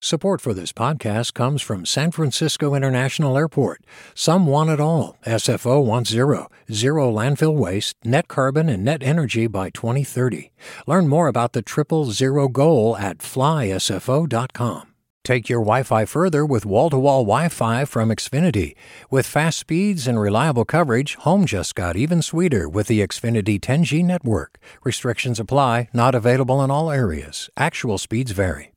Support for this podcast comes from San Francisco International Airport. Some want it all. SFO wants zero landfill waste, net carbon, and net energy by 2030. Learn more about the Triple Zero goal at flysfo.com. Take your Wi-Fi further with wall-to-wall Wi-Fi from Xfinity. With fast speeds and reliable coverage, home just got even sweeter with the Xfinity 10G network. Restrictions apply, not available in all areas. Actual speeds vary.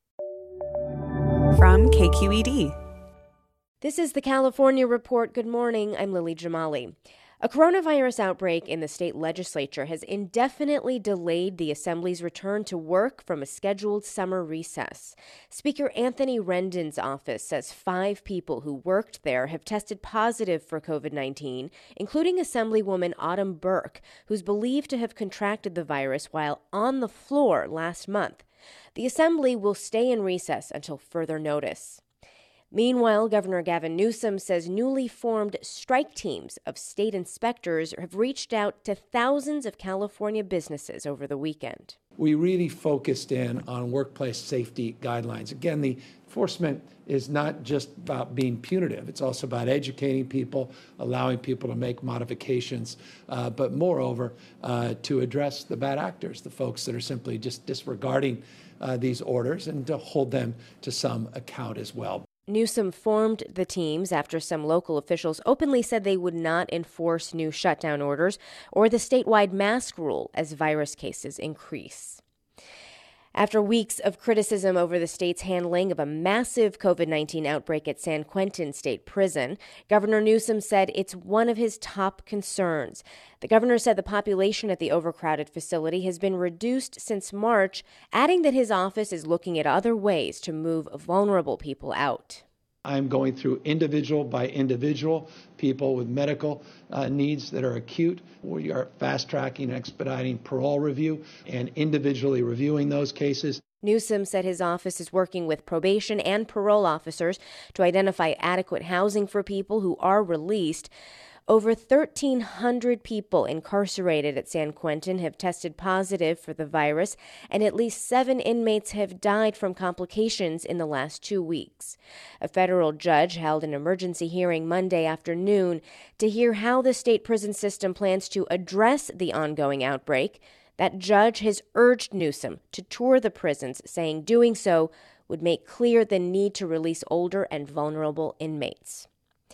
From KQED. This is the California Report. Good morning. I'm Lily Jamali. A coronavirus outbreak in the state legislature has indefinitely delayed the Assembly's return to work from a scheduled summer recess. Speaker Anthony Rendon's office says 5 people who worked there have tested positive for COVID-19, including Assemblywoman Autumn Burke, who's believed to have contracted the virus while on the floor last month. The Assembly will stay in recess until further notice. Meanwhile, Governor Gavin Newsom says newly formed strike teams of state inspectors have reached out to thousands of California businesses over the weekend. We really focused in on workplace safety guidelines. Again, the enforcement is not just about being punitive. It's also about educating people, allowing people to make modifications, but moreover, to address the bad actors, the folks that are simply just disregarding these orders, and to hold them to some account as well. Newsom formed the teams after some local officials openly said they would not enforce new shutdown orders or the statewide mask rule as virus cases increase. After weeks of criticism over the state's handling of a massive COVID-19 outbreak at San Quentin State Prison, Governor Newsom said it's one of his top concerns. The governor said the population at the overcrowded facility has been reduced since March, adding that his office is looking at other ways to move vulnerable people out. I'm going through individual by individual people with medical needs that are acute. We are fast-tracking and expediting parole review and individually reviewing those cases. Newsom said his office is working with probation and parole officers to identify adequate housing for people who are released. Over 1,300 people incarcerated at San Quentin have tested positive for the virus, and at least 7 inmates have died from complications in the last 2 weeks. A federal judge held an emergency hearing Monday afternoon to hear how the state prison system plans to address the ongoing outbreak. That judge has urged Newsom to tour the prisons, saying doing so would make clear the need to release older and vulnerable inmates.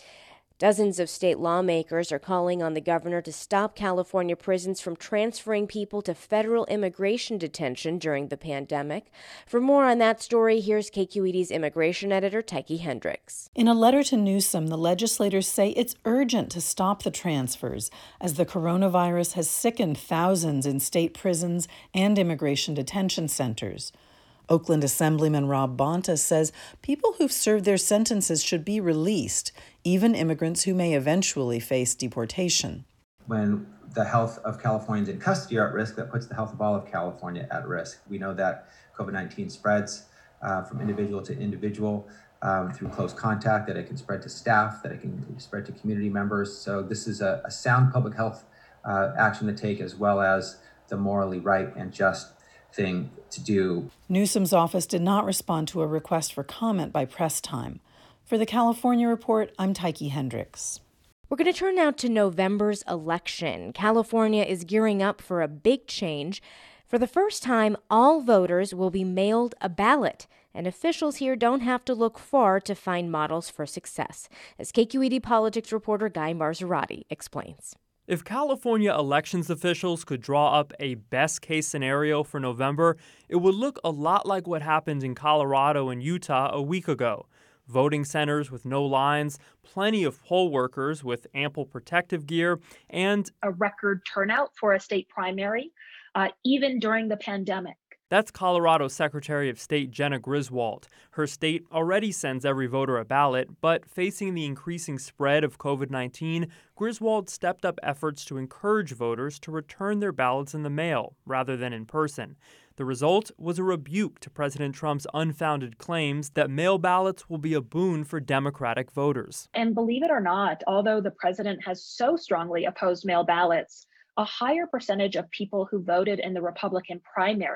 Dozens of state lawmakers are calling on the governor to stop California prisons from transferring people to federal immigration detention during the pandemic. For more on that story, here's KQED's immigration editor, Tyche Hendricks. In a letter to Newsom, the legislators say it's urgent to stop the transfers as the coronavirus has sickened thousands in state prisons and immigration detention centers. Oakland Assemblyman Rob Bonta says people who've served their sentences should be released, even immigrants who may eventually face deportation. When the health of Californians in custody are at risk, that puts the health of all of California at risk. We know that COVID-19 spreads from individual to individual through close contact, that it can spread to staff, that it can spread to community members. So this is a sound public health action to take, as well as the morally right and just thing to do. Newsom's office did not respond to a request for comment by press time. For the California Report, I'm Tyche Hendricks. We're going to turn now to November's election. California is gearing up for a big change. For the first time, all voters will be mailed a ballot, and officials here don't have to look far to find models for success, as KQED politics reporter Guy Marzorati explains. If California elections officials could draw up a best-case scenario for November, it would look a lot like what happened in Colorado and Utah a week ago. Voting centers with no lines, plenty of poll workers with ample protective gear, and a record turnout for a state primary, even during the pandemic. That's Colorado Secretary of State Jena Griswold. Her state already sends every voter a ballot, but facing the increasing spread of COVID-19, Griswold stepped up efforts to encourage voters to return their ballots in the mail rather than in person. The result was a rebuke to President Trump's unfounded claims that mail ballots will be a boon for Democratic voters. And believe it or not, although the president has so strongly opposed mail ballots, a higher percentage of people who voted in the Republican primary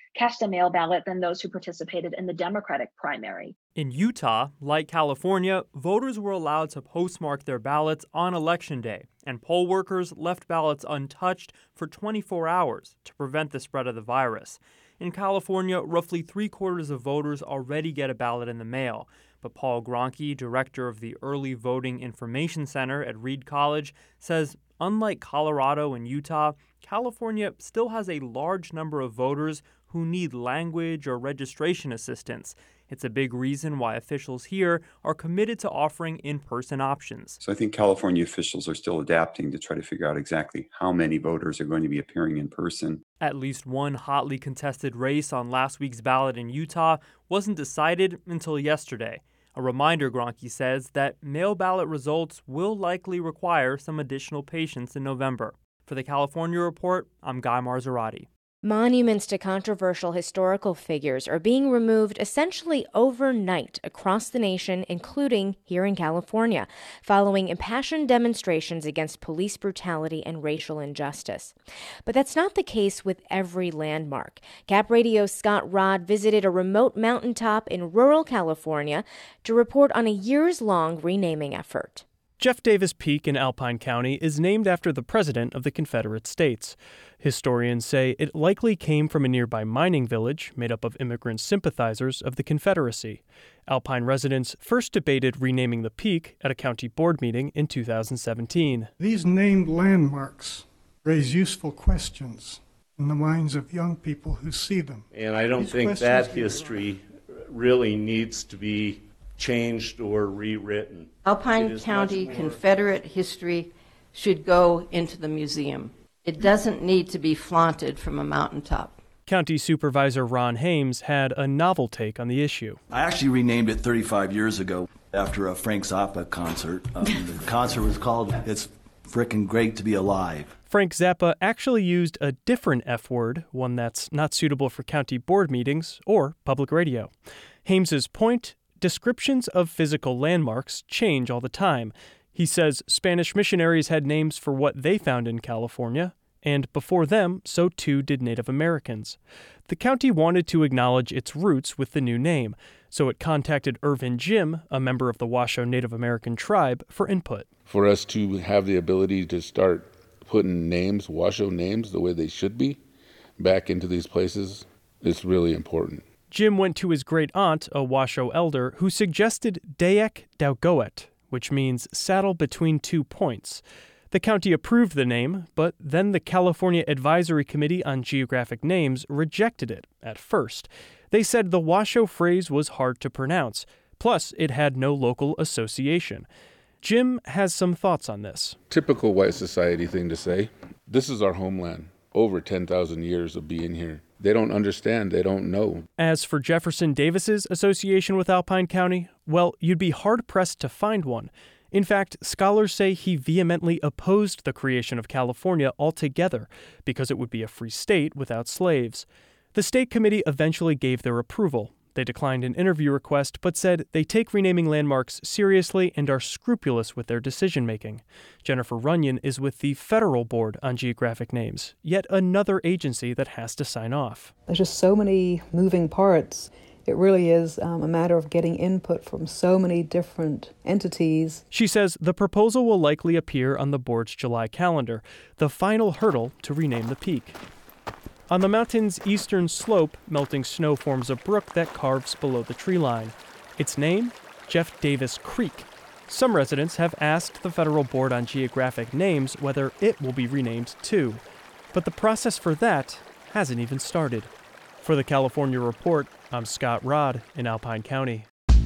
cast a mail ballot than those who participated in the Democratic primary. In Utah, like California, voters were allowed to postmark their ballots on Election Day, and poll workers left ballots untouched for 24 hours to prevent the spread of the virus. In California, roughly 3/4 of voters already get a ballot in the mail. But Paul Gronke, director of the Early Voting Information Center at Reed College, says unlike Colorado and Utah, California still has a large number of voters who need language or registration assistance. It's a big reason why officials here are committed to offering in-person options. So I think California officials are still adapting to try to figure out exactly how many voters are going to be appearing in person. At least one hotly contested race on last week's ballot in Utah wasn't decided until yesterday. A reminder, Gronke says, that mail ballot results will likely require some additional patience in November. For the California Report, I'm Guy Marzorati. Monuments to controversial historical figures are being removed essentially overnight across the nation, including here in California, following impassioned demonstrations against police brutality and racial injustice. But that's not the case with every landmark. Cap Radio's Scott Rodd visited a remote mountaintop in rural California to report on a years-long renaming effort. Jeff Davis Peak in Alpine County is named after the President of the Confederate States. Historians say it likely came from a nearby mining village made up of immigrant sympathizers of the Confederacy. Alpine residents first debated renaming the peak at a county board meeting in 2017. These named landmarks raise useful questions in the minds of young people who see them. And I don't think that history really needs to be changed or rewritten. Alpine County Confederate history should go into the museum. It doesn't need to be flaunted from a mountaintop. County Supervisor Ron Hames had a novel take on the issue. I actually renamed it 35 years ago after a Frank Zappa concert. The concert was called It's Frickin' Great to Be Alive. Frank Zappa actually used a different F word, one that's not suitable for county board meetings or public radio. Hames's point: descriptions of physical landmarks change all the time. He says Spanish missionaries had names for what they found in California, and before them, so too did Native Americans. The county wanted to acknowledge its roots with the new name, so it contacted Irvin Jim, a member of the Washoe Native American tribe, for input. For us to have the ability to start putting names, Washoe names, the way they should be, back into these places, is really important. Jim went to his great-aunt, a Washoe elder, who suggested Dayak Daugoet, which means saddle between 2 points. The county approved the name, but then the California Advisory Committee on Geographic Names rejected it at first. They said the Washoe phrase was hard to pronounce, plus it had no local association. Jim has some thoughts on this. Typical white society thing to say. This is our homeland. Over 10,000 years of being here. They don't understand. They don't know. As for Jefferson Davis's association with Alpine County, well, you'd be hard-pressed to find one. In fact, scholars say he vehemently opposed the creation of California altogether because it would be a free state without slaves. The state committee eventually gave their approval. They declined an interview request, but said they take renaming landmarks seriously and are scrupulous with their decision-making. Jennifer Runyon is with the Federal Board on Geographic Names, yet another agency that has to sign off. There's just so many moving parts. It really is a matter of getting input from so many different entities. She says the proposal will likely appear on the board's July calendar, the final hurdle to rename the peak. On the mountain's eastern slope, melting snow forms a brook that carves below the tree line. Its name? Jeff Davis Creek. Some residents have asked the Federal Board on Geographic Names whether it will be renamed too. But the process for that hasn't even started. For the California Report, I'm Scott Rodd in Alpine County.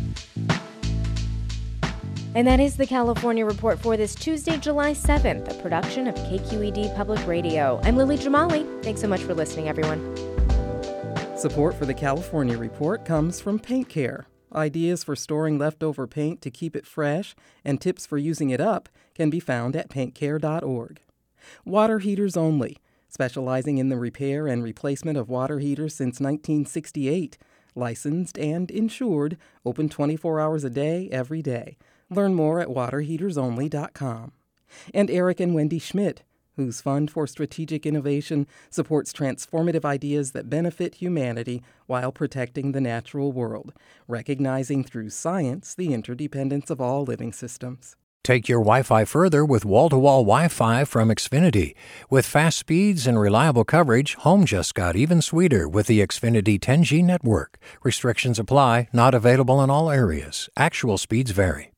And that is the California Report for this Tuesday, July 7th, a production of KQED Public Radio. I'm Lily Jamali. Thanks so much for listening, everyone. Support for the California Report comes from Paint Care. Ideas for storing leftover paint to keep it fresh and tips for using it up can be found at paintcare.org. Water Heaters Only, specializing in the repair and replacement of water heaters since 1968. Licensed and insured, open 24 hours a day, every day. Learn more at waterheatersonly.com. And Eric and Wendy Schmidt, whose Fund for Strategic Innovation supports transformative ideas that benefit humanity while protecting the natural world, recognizing through science the interdependence of all living systems. Take your Wi-Fi further with wall-to-wall Wi-Fi from Xfinity. With fast speeds and reliable coverage, home just got even sweeter with the Xfinity 10G network. Restrictions apply, not available in all areas. Actual speeds vary.